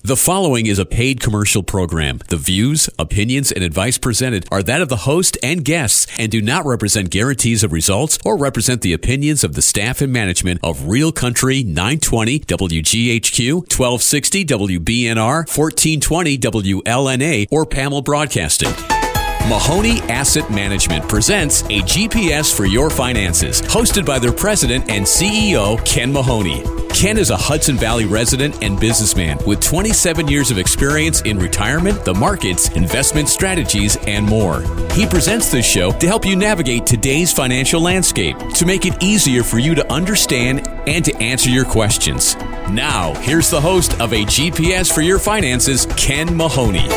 The following is a paid commercial program. The views, opinions, and advice presented are that of the host and guests and do not represent guarantees of results or represent the opinions of the staff and management of Real Country 920 WGHQ, 1260 WBNR, 1420 WLNA, or Pamela Broadcasting. Mahoney Asset Management presents a GPS for your finances, hosted by their president and CEO, Ken Mahoney. Ken is a Hudson Valley resident and businessman with 27 years of experience in retirement, the markets, investment strategies, and more. He presents this show to help you navigate today's financial landscape, to make it easier for you to understand and to answer your questions. Now, here's the host of A GPS for Your Finances, Ken Mahoney.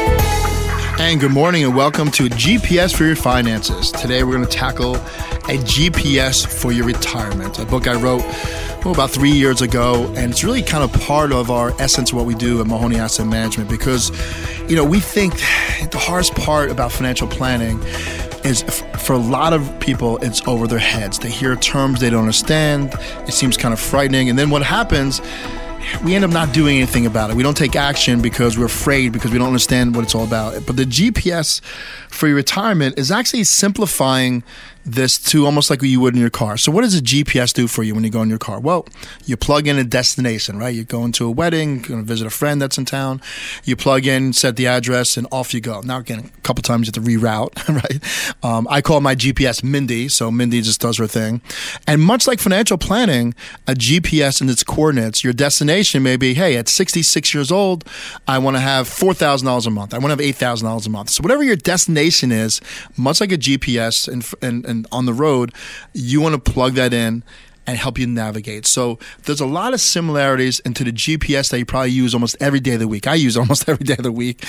And good morning and welcome to GPS for Your Finances. Today we're going to tackle a GPS for your retirement, a book I wrote about 3 years ago, and it's really kind of part of our essence of what we do at Mahoney Asset Management because, we think the hardest part about financial planning is for a lot of people, it's over their heads. They hear terms they don't understand. It seems kind of frightening. And then what happens, we end up not doing anything about it. We don't take action because we're afraid, because we don't understand what it's all about. But the GPS for your retirement is actually simplifying this to almost like what you would in your car. So what does a GPS do for you when you go in your car? Well, you plug in a destination, right? You're going to a wedding, going to visit a friend that's in town. You plug in, set the address, and off you go. Now, again, a couple times you have to reroute, right? I call my GPS Mindy, so Mindy just does her thing. And much like financial planning, a GPS and its coordinates, your destination may be, hey, at 66 years old, I want to have $4,000 a month. I want to have $8,000 a month. So whatever your destination is, much like a GPS and on the road, you want to plug that in and help you navigate. So there's a lot of similarities into the GPS that you probably use almost every day of the week. I use almost every day of the week,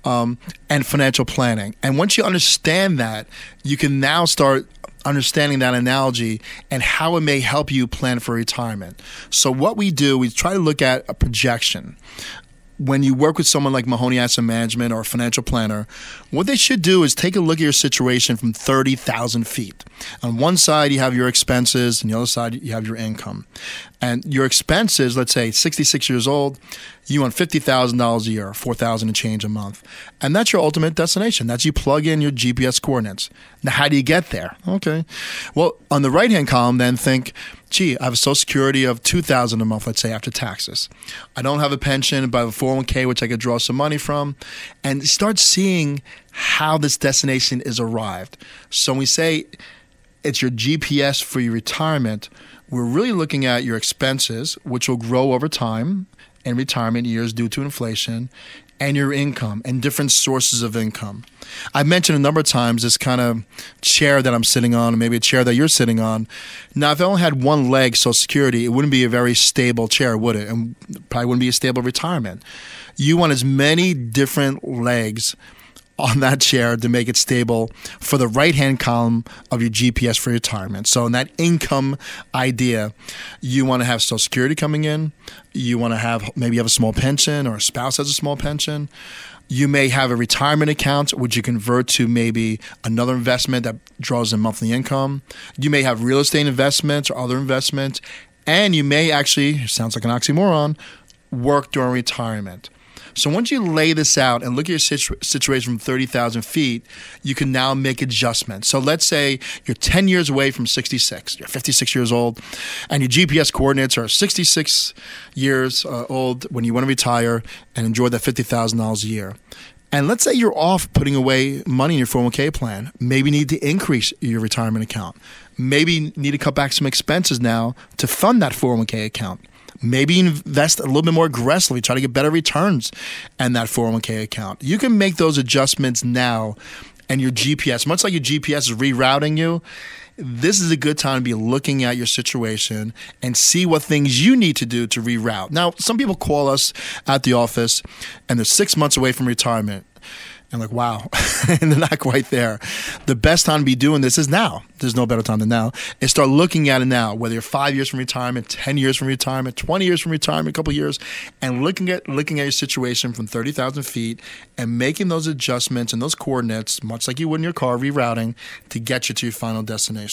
and financial planning. And once you understand that, you can now start understanding that analogy and how it may help you plan for retirement. So what we do, we try to look at a projection. When you work with someone like Mahoney Asset Management or a financial planner, what they should do is take a look at your situation from 30,000 feet. On one side, you have your expenses, and the other side, you have your income. And your expenses, let's say 66 years old, you want $50,000 a year, $4,000 and change a month. And that's your ultimate destination. That's you plug in your GPS coordinates. Now, how do you get there? Okay. Well, on the right-hand column, then think, gee, I have a Social Security of $2,000 a month, let's say, after taxes. I don't have a pension, but I have a 401k, which I could draw some money from. And start seeing how this destination is arrived. So when we say it's your GPS for your retirement, we're really looking at your expenses, which will grow over time in retirement years due to inflation, and your income and different sources of income. I've mentioned a number of times this kind of chair that I'm sitting on, or maybe a chair that you're sitting on. Now, if I only had one leg, Social Security, it wouldn't be a very stable chair, would it? And probably wouldn't be a stable retirement. You want as many different legs on that chair to make it stable for the right-hand column of your GPS for retirement. So in that income idea, you want to have Social Security coming in. You want to have, maybe you have a small pension or a spouse has a small pension. You may have a retirement account, which you convert to maybe another investment that draws in monthly income. You may have real estate investments or other investments. And you may actually, sounds like an oxymoron, work during retirement. So once you lay this out and look at your situation from 30,000 feet, you can now make adjustments. So let's say you're 10 years away from 66. You're 56 years old, and your GPS coordinates are 66 years old when you want to retire and enjoy that $50,000 a year. And let's say you're off putting away money in your 401k plan. Maybe you need to increase your retirement account. Maybe you need to cut back some expenses now to fund that 401k account. Maybe invest a little bit more aggressively, try to get better returns in that 401k account. You can make those adjustments now, and your GPS, much like your GPS is rerouting you, this is a good time to be looking at your situation and see what things you need to do to reroute. Now, some people call us at the office, and they're 6 months away from retirement. And like, wow, and they're not quite there. The best time to be doing this is now. There's no better time than now. And start looking at it now, whether you're 5 years from retirement, 10 years from retirement, 20 years from retirement, a couple of years, and looking at your situation from 30,000 feet and making those adjustments and those coordinates, much like you would in your car, rerouting to get you to your final destination.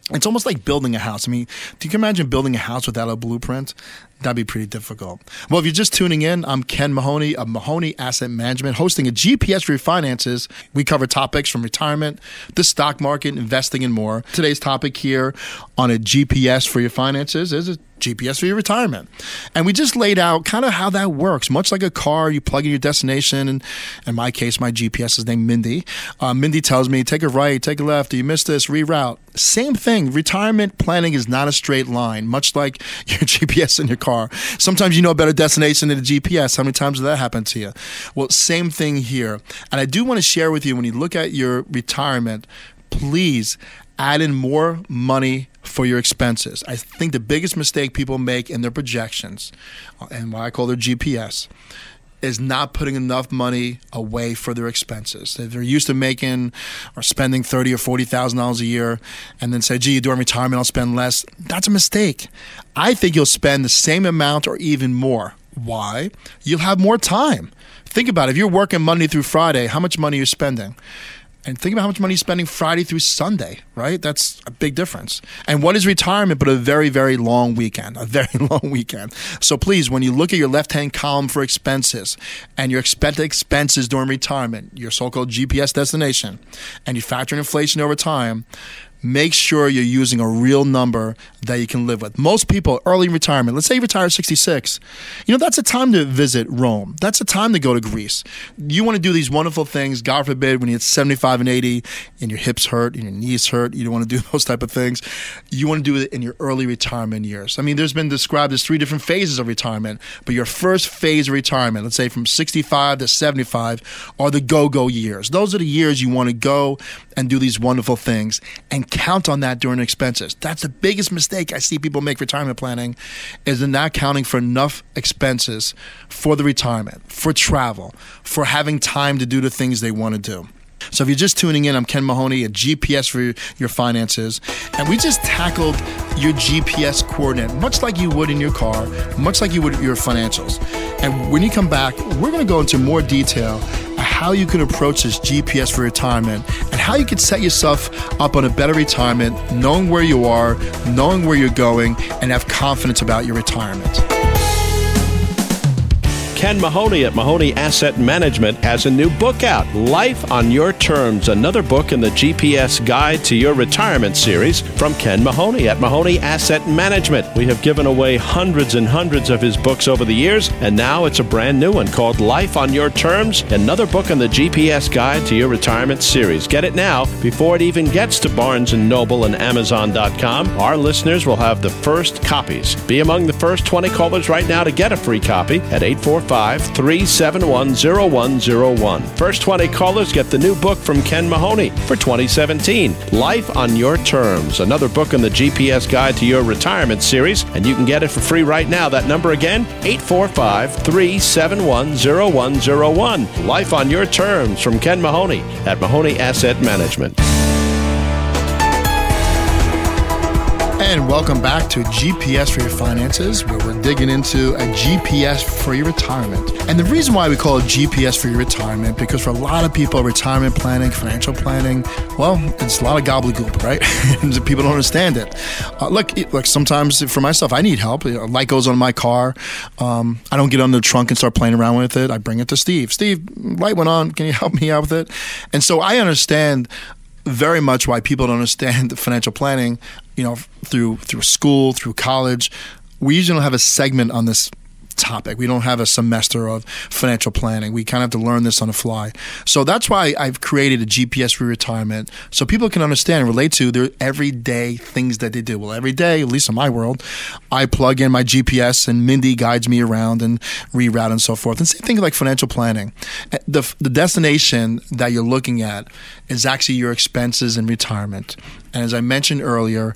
It's almost like building a house. I mean, do you can imagine building a house without a blueprint? That'd be pretty difficult. Well, if you're just tuning in, I'm Ken Mahoney of Mahoney Asset Management, hosting a GPS for your finances. We cover topics from retirement, the stock market, investing, and more. Today's topic here on a GPS for your finances is a GPS for your retirement. And we just laid out kind of how that works. Much like a car, you plug in your destination. And in my case, my GPS is named Mindy. Mindy tells me, take a right, take a left. Do you miss this? Reroute. Same thing. Retirement planning is not a straight line, much like your GPS in your car. Sometimes you know a better destination than a GPS. How many times did that happen to you? Well, same thing here. And I do want to share with you, when you look at your retirement, please add in more money for your expenses. I think the biggest mistake people make in their projections, and what I call their GPS, is not putting enough money away for their expenses. If they're used to making or spending $30,000 or $40,000 a year and then say, gee, during retirement I'll spend less, that's a mistake. I think you'll spend the same amount or even more. Why? You'll have more time. Think about it. If you're working Monday through Friday, how much money are you spending? And think about how much money you're spending Friday through Sunday, right? That's a big difference. And what is retirement but a very, very long weekend, a very long weekend. So please, when you look at your left-hand column for expenses and your expected expenses during retirement, your so-called GPS destination, and you factor in inflation over time, make sure you're using a real number that you can live with. Most people, early in retirement, let's say you retire at 66, that's a time to visit Rome. That's a time to go to Greece. You want to do these wonderful things, God forbid, when you're 75 and 80 and your hips hurt and your knees hurt, you don't want to do those type of things. You want to do it in your early retirement years. I mean, there's been described as 3 different phases of retirement, but your first phase of retirement, let's say from 65 to 75, are the go-go years. Those are the years you want to go and do these wonderful things and count on that during expenses. That's the biggest mistake I see people make retirement planning, is they're not counting for enough expenses for the retirement, for travel, for having time to do the things they want to do. So if you're just tuning in, I'm Ken Mahoney, a GPS for your finances, and we just tackled your GPS coordinate, much like you would in your car, much like you would your financials. And when you come back, we're going to go into more detail on how you can approach this GPS for retirement and how you can set yourself up on a better retirement, knowing where you are, knowing where you're going, and have confidence about your retirement. Ken Mahoney at Mahoney Asset Management has a new book out, Life on Your Terms, another book in the GPS Guide to Your Retirement series from Ken Mahoney at Mahoney Asset Management. We have given away hundreds and hundreds of his books over the years, and now it's a brand new one called Life on Your Terms, another book in the GPS Guide to Your Retirement series. Get it now before it even gets to Barnes & Noble and Amazon.com. Our listeners will have the first copies. Be among the first 20 callers right now to get a free copy at 845-371-0101. First 20 callers get the new book from Ken Mahoney for 2017, Life on Your Terms, another book in the GPS Guide to Your Retirement series, and you can get it for free right now. That number again, 845-371-0101. Life on Your Terms from Ken Mahoney at Mahoney Asset Management. And welcome back to GPS for your finances, where we're digging into a GPS for your retirement. And the reason why we call it GPS for your retirement, because for a lot of people, retirement planning, financial planning, well, it's a lot of gobbledygook, right? And people don't understand it. Look, sometimes for myself, I need help. A light goes on in my car. I don't get on the trunk and start playing around with it. I bring it to Steve. Steve, light went on. Can you help me out with it? And so I understand very much why people don't understand financial planning, through school, through college. We usually don't have a segment on this topic. We don't have a semester of financial planning. We kind of have to learn this on the fly. So that's why I've created a GPS for retirement, so people can understand and relate to their everyday things that they do. Well, every day, at least in my world, I plug in my GPS and Mindy guides me around and reroute and so forth. And same thing like financial planning. The destination that you're looking at is actually your expenses in retirement. And as I mentioned earlier,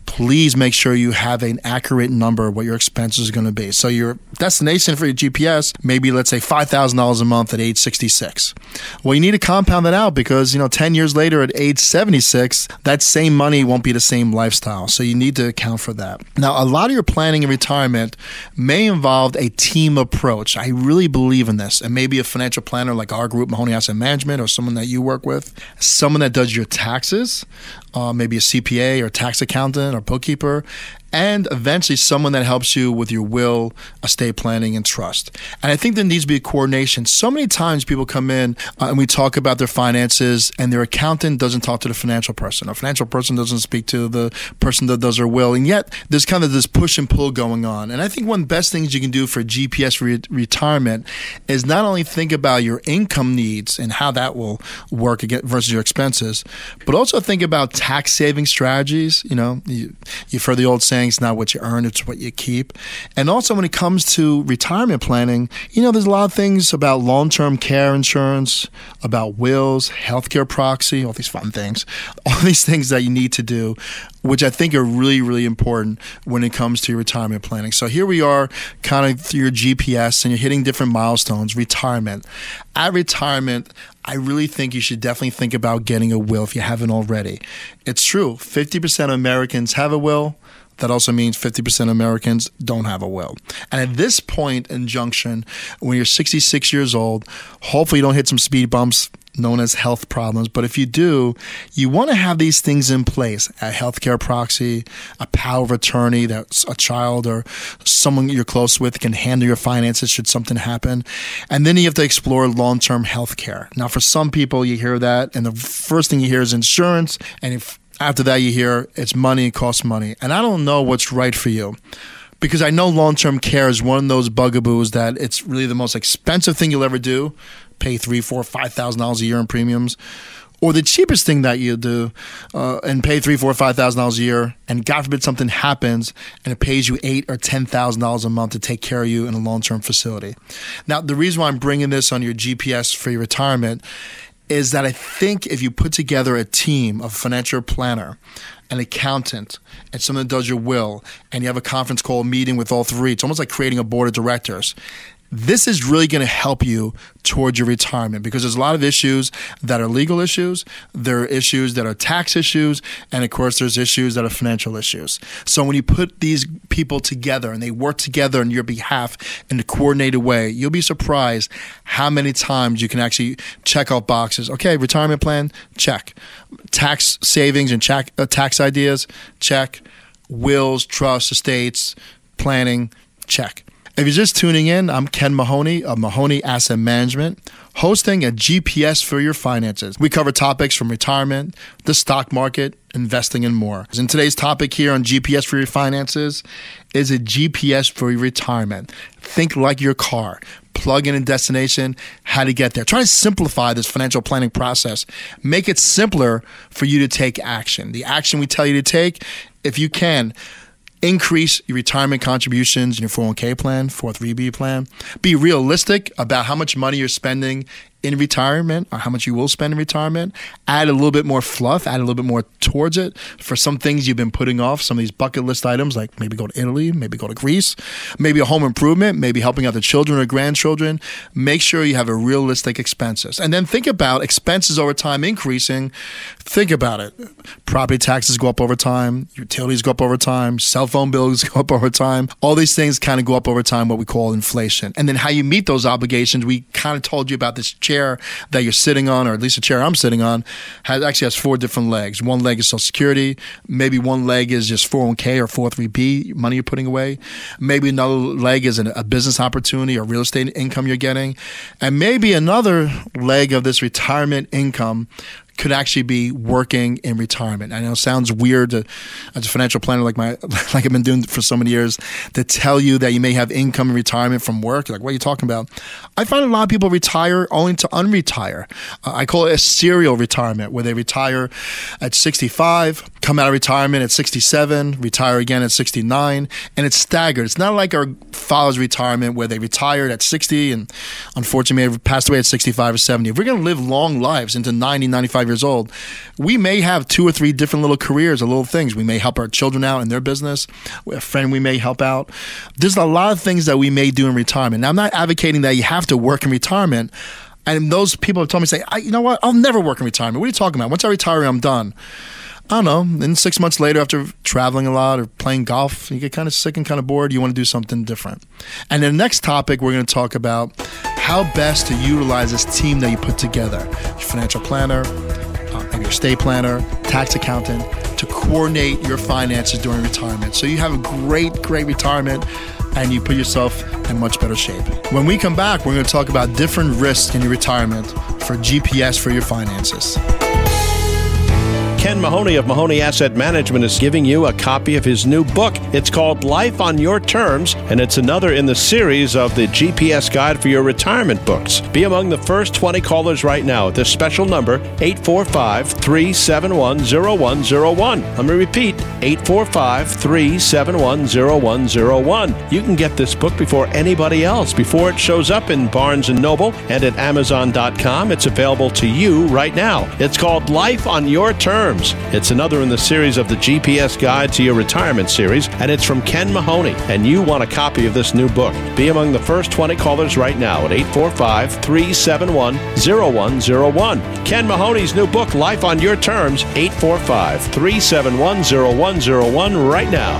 please make sure you have an accurate number of what your expenses are going to be. So your destination for your GPS, maybe let's say $5,000 a month at age 66. Well, you need to compound that out because, 10 years later at age 76, that same money won't be the same lifestyle. So you need to account for that. Now, a lot of your planning in retirement may involve a team approach. I really believe in this. And maybe a financial planner like our group, Mahoney Asset Management, or someone that you work with, someone that does your taxes, maybe a CPA or tax accountant or bookkeeper, and eventually someone that helps you with your will, estate planning, and trust. And I think there needs to be a coordination. So many times people come in and we talk about their finances and their accountant doesn't talk to the financial person. A financial person doesn't speak to the person that does their will. And yet there's kind of this push and pull going on. And I think one of the best things you can do for GPS retirement is not only think about your income needs and how that will work versus your expenses, but also think about tax saving strategies. You've heard the old saying, it's not what you earn, it's what you keep. And also when it comes to retirement planning, there's a lot of things about long-term care insurance, about wills, healthcare proxy, all these fun things, all these things that you need to do, which I think are really, really important when it comes to your retirement planning. So here we are kind of through your GPS and you're hitting different milestones, retirement. At retirement, I really think you should definitely think about getting a will if you haven't already. It's true, 50% of Americans have a will. That also means 50% of Americans don't have a will. And at this point in junction, when you're 66 years old, hopefully you don't hit some speed bumps known as health problems. But if you do, you want to have these things in place: a healthcare proxy, a power of attorney that a child or someone you're close with can handle your finances should something happen. And then you have to explore long-term healthcare. Now, for some people, you hear that, and the first thing you hear is insurance. And after that, you hear it's money, it costs money. And I don't know what's right for you, because I know long-term care is one of those bugaboos that it's really the most expensive thing you'll ever do. Pay $3,000, $4,000, $5,000 a year in premiums. Or the cheapest thing that you do and pay $3,000, $4,000, $5,000 a year, and God forbid something happens and it pays you $8,000 or $10,000 a month to take care of you in a long-term facility. Now, the reason why I'm bringing this on your GPS for your retirement is that I think if you put together a team of a financial planner, an accountant, and someone that does your will, and you have a conference call meeting with all three, it's almost like creating a board of directors. This is really going to help you towards your retirement, because there's a lot of issues that are legal issues, there are issues that are tax issues, and of course there's issues that are financial issues. So when you put these people together and they work together on your behalf in a coordinated way, you'll be surprised how many times you can actually check off boxes. Okay, retirement plan, check. Tax savings and tax ideas, check. Wills, trusts, estates, planning, check. If you're just tuning in, I'm Ken Mahoney of Mahoney Asset Management, hosting a GPS for your finances. We cover topics from retirement, the stock market, investing, and more. And today's topic here on GPS for your finances is a GPS for your retirement. Think like your car. Plug in a destination, how to get there. Try to simplify this financial planning process. Make it simpler for you to take action. The action we tell you to take, if you can, increase your retirement contributions in your 401k plan, 403b plan. Be realistic about how much money you're spending in retirement, or how much you will spend in retirement. Add a little bit more fluff, add a little bit more towards it for some things you've been putting off, some of these bucket list items, like maybe go to Italy, maybe go to Greece, maybe a home improvement, maybe helping out the children or grandchildren. Make sure you have a realistic expenses. And then think about expenses over time increasing. Think about it. Property taxes go up over time, utilities go up over time, cell phone bills go up over time. All these things kind of go up over time, what we call inflation. And then how you meet those obligations, we kind of told you about this chair that you're sitting on, or at least the chair I'm sitting on, has 4 different legs. One leg is Social Security. Maybe one leg is just 401k or 403b, money you're putting away. Maybe another leg is a business opportunity or real estate income you're getting. And maybe another leg of this retirement income could actually be working in retirement. I know it sounds weird as a financial planner like I've been doing for so many years, to tell you that you may have income in retirement from work. Like, what are you talking about? I find a lot of people retire only to unretire. I call it a serial retirement, where they retire at 65, come out of retirement at 67, retire again at 69, and it's staggered. It's not like our father's retirement where they retired at 60 and unfortunately may have passed away at 65 or 70. If we're going to live long lives into 90, 95 years old, we may have 2 or 3 different little careers or little things. We may help our children out in their business. A friend we may help out. There's a lot of things that we may do in retirement. Now, I'm not advocating that you have to work in retirement. And those people have told me, say, you know what, I'll never work in retirement. What are you talking about? Once I retire, I'm done. I don't know. Then 6 months later, after traveling a lot or playing golf, you get kind of sick and kind of bored. You want to do something different. And the next topic, we're going to talk about how best to utilize this team that you put together. Your financial planner, maybe your estate planner, tax accountant, to coordinate your finances during retirement. So you have a great retirement and you put yourself in much better shape. When we come back, we're going to talk about different risks in your retirement for GPS for your finances. Ken Mahoney of Mahoney Asset Management is giving you a copy of his new book. It's called Life on Your Terms, and it's another in the series of the GPS Guide for Your Retirement books. Be among the first 20 callers right now at this special number, 845-371-0101. Let me repeat, 845-371-0101. You can get this book before anybody else, before it shows up in Barnes & Noble and at Amazon.com. It's available to you right now. It's called Life on Your Terms. It's another in the series of the GPS Guide to Your Retirement series, and it's from Ken Mahoney, and you want a copy of this new book. Be among the first 20 callers right now at 845-371-0101. Ken Mahoney's new book, Life on Your Terms, 845-371-0101 right now.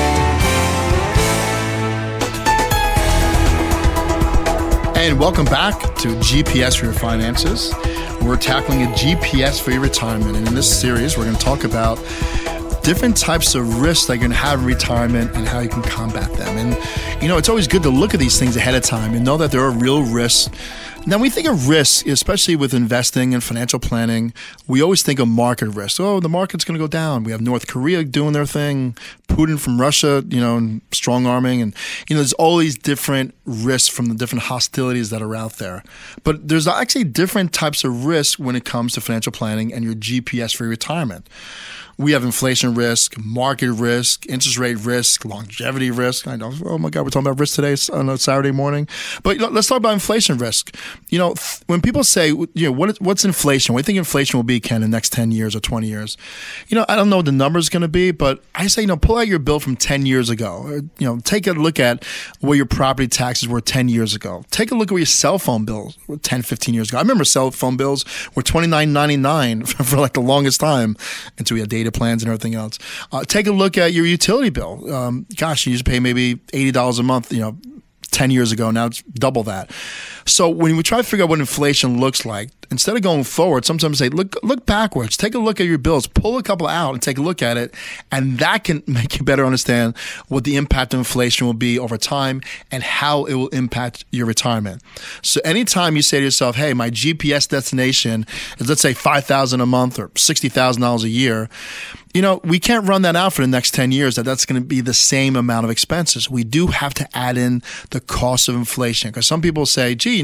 And welcome back to GPS for Your Finances. We're tackling a GPS for your retirement. And in this series, we're going to talk about different types of risks that you're going to have in retirement and how you can combat them. And, you know, it's always good to look at these things ahead of time and know that there are real risks. Now, when we think of risk, especially with investing and financial planning, we always think of market risk. Oh, the market's going to go down. We have North Korea doing their thing, Putin from Russia, and strong arming. And, there's all these different risks from the different hostilities that are out there. But there's actually different types of risk when it comes to financial planning and your GPS for your retirement. We have inflation risk, market risk, interest rate risk, longevity risk. I know, oh my God, we're talking about risk today on a Saturday morning. But let's talk about inflation risk. When people say, what's inflation? What do you think inflation will be, Ken, in the next 10 years or 20 years? I don't know what the number's going to be, but I say, pull out your bill from 10 years ago. Take a look at what your property taxes were 10 years ago. Take a look at what your cell phone bills were 10, 15 years ago. I remember cell phone bills were $29.99 for like the longest time until we had data plans and everything else. Take a look at your utility bill. You used to pay maybe $80 a month, 10 years ago. Now it's double that. So when we try to figure out what inflation looks like, instead of going forward, sometimes say, look backwards. Take a look at your bills. Pull a couple out and take a look at it. And that can make you better understand what the impact of inflation will be over time and how it will impact your retirement. So anytime you say to yourself, hey, my GPS destination is, let's say, $5,000 a month or $60,000 a year, we can't run that out for the next 10 years, that's going to be the same amount of expenses. We do have to add in the cost of inflation, because some people say, gee,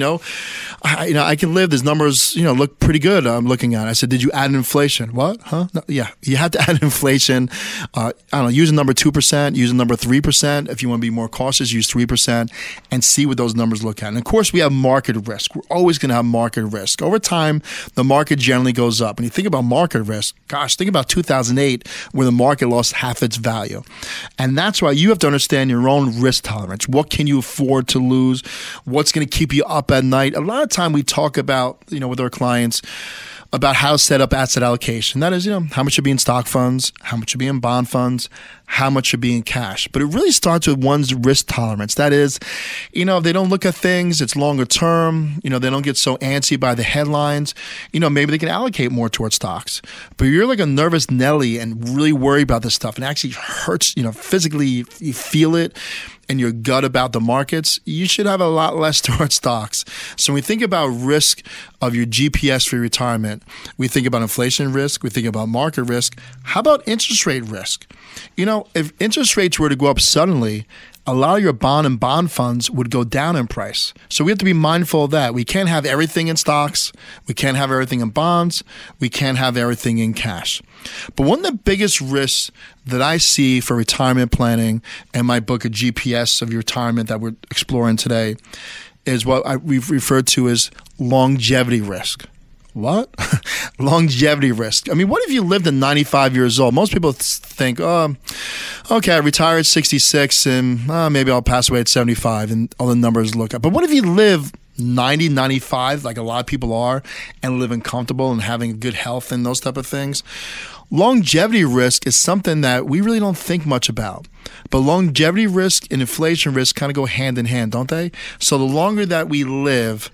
I can live, these numbers, look pretty good. I'm looking at it. I said, did you add inflation? What? Huh? No, yeah. You have to add inflation. Use a number 2%, use a number 3%. If you want to be more cautious, use 3% and see what those numbers look at. And of course, we have market risk. We're always going to have market risk. Over time, the market generally goes up. When you think about market risk, think about 2008, where the market lost half its value. And that's why you have to understand your own risk tolerance. What can you afford to lose? What's going to keep you up at night? A lot of time we talk about, with our clients, about how to set up asset allocation. That is, how much should be in stock funds, how much should be in bond funds, how much should be in cash. But it really starts with one's risk tolerance. That is, if they don't look at things, it's longer term, they don't get so antsy by the headlines, maybe they can allocate more towards stocks. But if you're like a nervous Nelly and really worry about this stuff and it actually hurts, physically, you feel it in your gut about the markets, you should have a lot less towards stocks. So when we think about risk of your GPS for your retirement, we think about inflation risk, we think about market risk. How about interest rate risk? If interest rates were to go up suddenly, a lot of your bond funds would go down in price. So we have to be mindful of that. We can't have everything in stocks. We can't have everything in bonds. We can't have everything in cash. But one of the biggest risks that I see for retirement planning in my book, A GPS of Your Retirement, that we're exploring today, is what we've referred to as longevity risk. What? Longevity risk. I mean, what if you lived to 95 years old? Most people think, okay, I retired at 66 and maybe I'll pass away at 75 and all the numbers look up. But what if you live 90, 95, like a lot of people are, and living comfortable and having good health and those type of things? Longevity risk is something that we really don't think much about. But longevity risk and inflation risk kind of go hand in hand, don't they? So the longer that we live,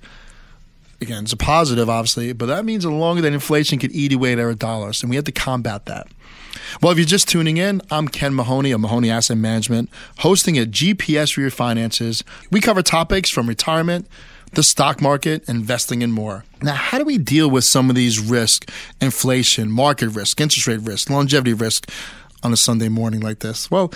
again, it's a positive, obviously, but that means the longer that inflation could eat away at our dollars, and we have to combat that. Well, if you're just tuning in, I'm Ken Mahoney of Mahoney Asset Management, hosting a GPS for your finances. We cover topics from retirement, the stock market, investing, and more. Now, how do we deal with some of these risks, inflation, market risk, interest rate risk, longevity risk on a Sunday morning like this? Well,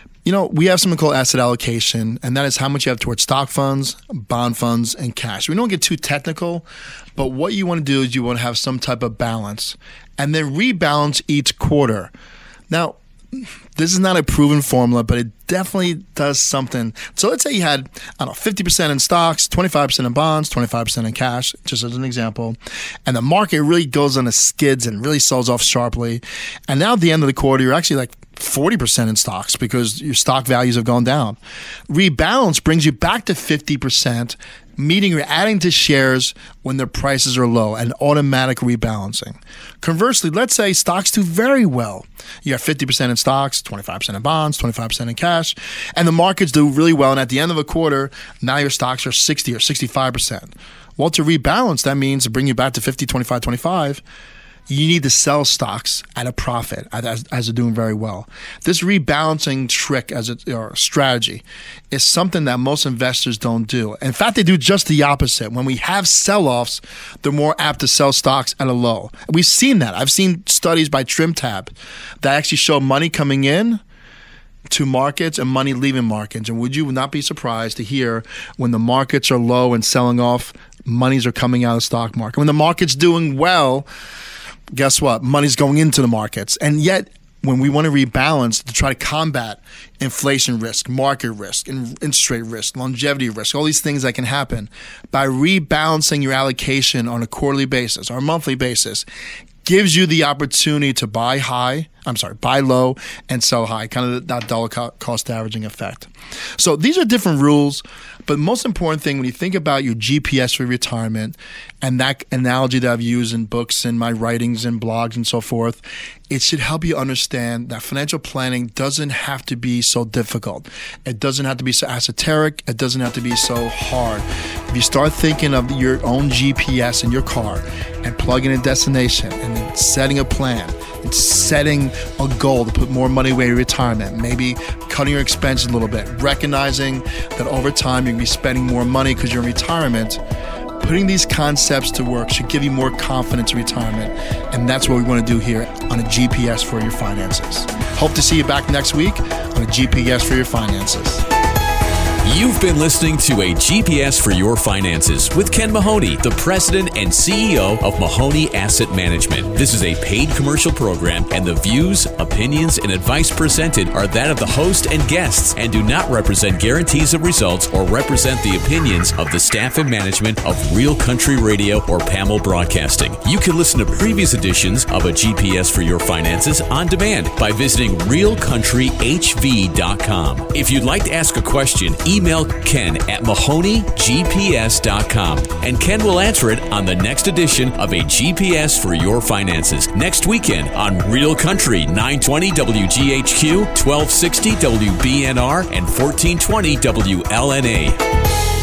we have something called asset allocation, and that is how much you have towards stock funds, bond funds, and cash. We don't get too technical, but what you want to do is you want to have some type of balance and then rebalance each quarter. Now, this is not a proven formula, but it definitely does something. So let's say you had, 50% in stocks, 25% in bonds, 25% in cash, just as an example, and the market really goes on the skids and really sells off sharply. And now at the end of the quarter, you're actually like 40% in stocks because your stock values have gone down. Rebalance brings you back to 50%, meaning you're adding to shares when their prices are low, and automatic rebalancing. Conversely, let's say stocks do very well. You have 50% in stocks, 25% in bonds, 25% in cash, and the markets do really well. And at the end of a quarter, now your stocks are 60 or 65%. Well, to rebalance, that means to bring you back to 50, 25, 25, you need to sell stocks at a profit as they're doing very well. This rebalancing trick or strategy is something that most investors don't do. In fact, they do just the opposite. When we have sell-offs, they're more apt to sell stocks at a low. We've seen that. I've seen studies by TrimTab that actually show money coming in to markets and money leaving markets. And would you not be surprised to hear when the markets are low and selling off, monies are coming out of the stock market. When the market's doing well, guess what? Money's going into the markets. And yet, when we want to rebalance to try to combat inflation risk, market risk, interest rate risk, longevity risk, all these things that can happen, by rebalancing your allocation on a quarterly basis or a monthly basis, gives you the opportunity to buy low and sell high, kind of that dollar cost averaging effect. So these are different rules, but the most important thing when you think about your GPS for retirement, and that analogy that I've used in books and my writings and blogs and so forth, it should help you understand that financial planning doesn't have to be so difficult. It doesn't have to be so esoteric. It doesn't have to be so hard. If you start thinking of your own GPS in your car and plugging a destination and then setting a plan and setting a goal to put more money away in retirement, maybe cutting your expenses a little bit, recognizing that over time you're going to be spending more money because you're in retirement, putting these concepts to work should give you more confidence in retirement. And that's what we want to do here on a GPS for your finances. Hope to see you back next week on a GPS for your finances. You've been listening to a GPS for your finances with Ken Mahoney, the president and CEO of Mahoney Asset Management. This is a paid commercial program, and the views, opinions, and advice presented are that of the host and guests and do not represent guarantees of results or represent the opinions of the staff and management of Real Country Radio or PAML Broadcasting. You can listen to previous editions of a GPS for your finances on demand by visiting realcountryhv.com. If you'd like to ask a question, email Ken at MahoneyGPS.com, and Ken will answer it on the next edition of a GPS for your finances next weekend on Real Country 920 WGHQ, 1260 WBNR, and 1420 WLNA.